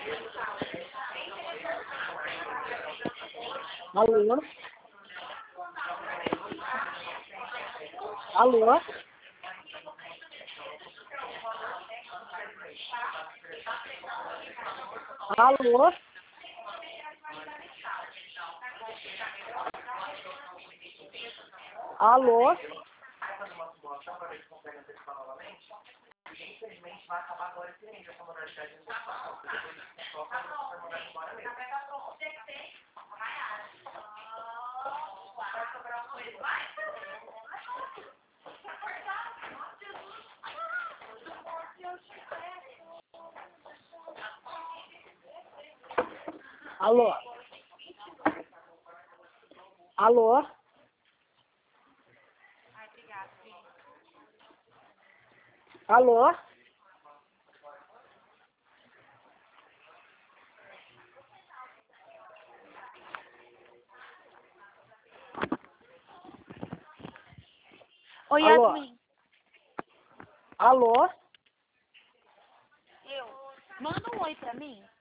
Alô? Alô? Alô? Alô? Alô? Alô? Alô? Oi, Alô? Yasmin. Alô? Manda um oi pra mim.